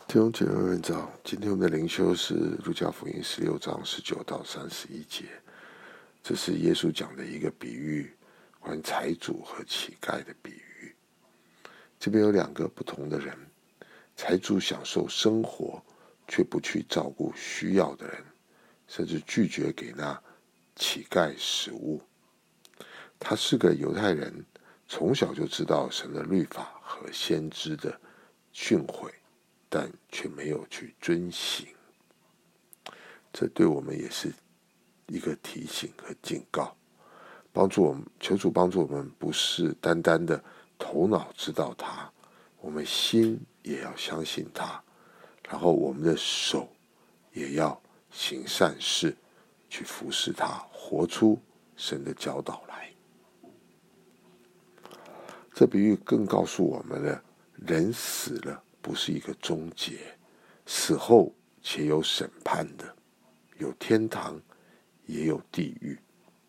弟兄姐妹们早，今天我们的灵修是路加福音16章19到31节。这是耶稣讲的一个比喻，关于财主和乞丐的比喻。这边有两个不同的人，财主享受生活，却不去照顾需要的人，甚至拒绝给那乞丐食物。他是个犹太人，从小就知道神的律法和先知的训诲，但却没有去遵行。这对我们也是一个提醒和警告，求主帮助我们，不是单单的头脑知道他，我们心也要相信他，然后我们的手也要行善事，去服侍他，活出神的教导来。这比喻更告诉我们了，人死了不是一个终结，死后且有审判的，有天堂也有地狱。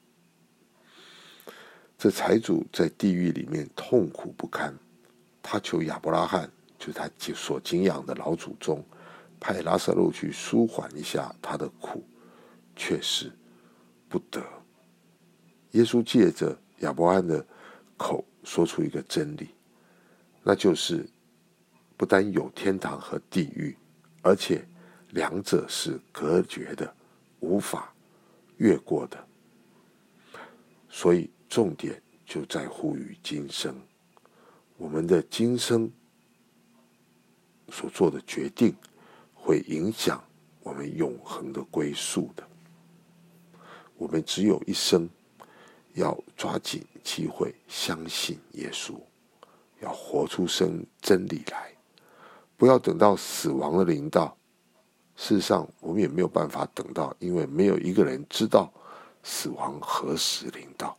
这财主在地狱里面痛苦不堪，他求亚伯拉罕，就是他所敬仰的老祖宗，派拉撒路去舒缓一下他的苦，却是不得。耶稣借着亚伯拉罕的口说出一个真理，那就是不但有天堂和地狱，而且两者是隔绝的，无法越过的。所以重点就在乎于今生，我们的今生所做的决定会影响我们永恒的归宿的。我们只有一生，要抓紧机会相信耶稣，要活出真理来，不要等到死亡的临到。事实上我们也没有办法等到，因为没有一个人知道死亡何时临到，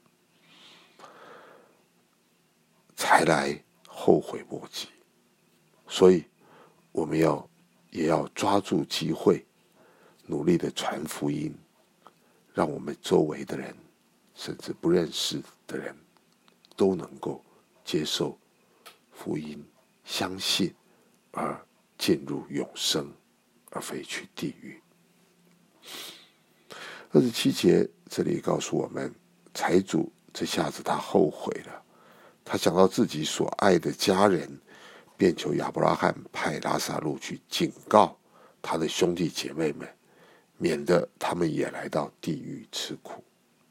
才来后悔莫及。所以我们也要抓住机会，努力的传福音，让我们周围的人，甚至不认识的人，都能够接受福音，相信，而进入永生，而非去地狱。27节这里告诉我们，财主这下子他后悔了，他想到自己所爱的家人，便求亚伯拉罕派拉撒路去警告他的兄弟姐妹们，免得他们也来到地狱吃苦。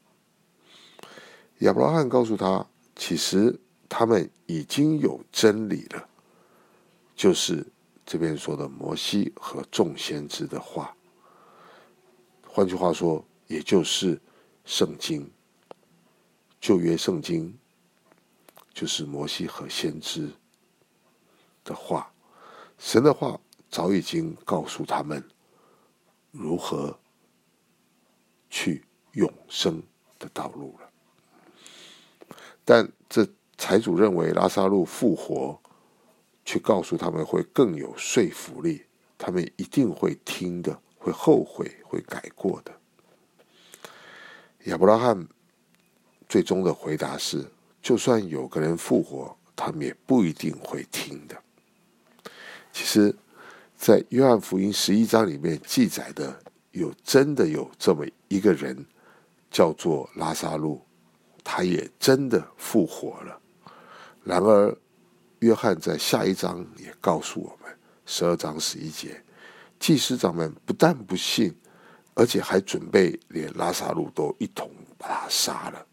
亚伯拉罕告诉他，其实他们已经有真理了，就是这边说的摩西和众先知的话。换句话说，也就是圣经，旧约圣经，就是摩西和先知的话。神的话早已经告诉他们如何去永生的道路了。但这财主认为拉撒路复活，却告诉他们会更有说服力，他们一定会听的，会后悔，会改过的。亚伯拉罕最终的回答是，就算有个人复活，他们也不一定会听的。其实在约翰福音11章里面记载的，真的有这么一个人，叫做拉撒路，他也真的复活了。然而约翰在下一章也告诉我们，12章11节，祭司长们不但不信，而且还准备连拉撒路都一同把他杀了。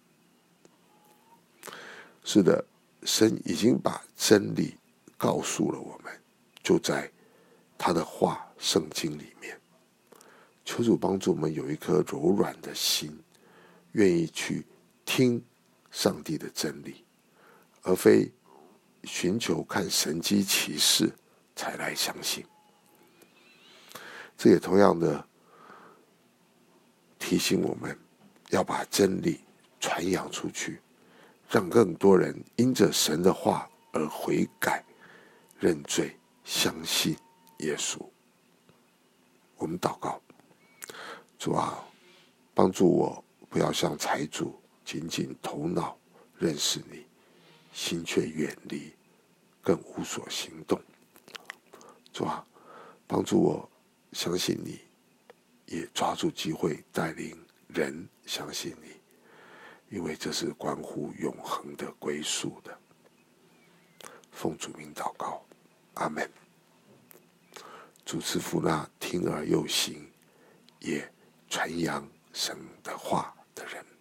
是的，神已经把真理告诉了我们，就在他的话圣经里面。求主帮助我们有一颗柔软的心，愿意去听上帝的真理，而非寻求看神迹奇事才来相信。这也同样的提醒我们，要把真理传扬出去，让更多人因着神的话而悔改、认罪、相信耶稣。我们祷告，主啊，帮助我不要像财主仅仅头脑认识你，心却远离，更无所行动。 主啊，帮助我相信你，也抓住机会带领人相信你，因为这是关乎永恒的归属的。奉主名祷告，阿们。主赐福那听而又行，也传扬神的话的人。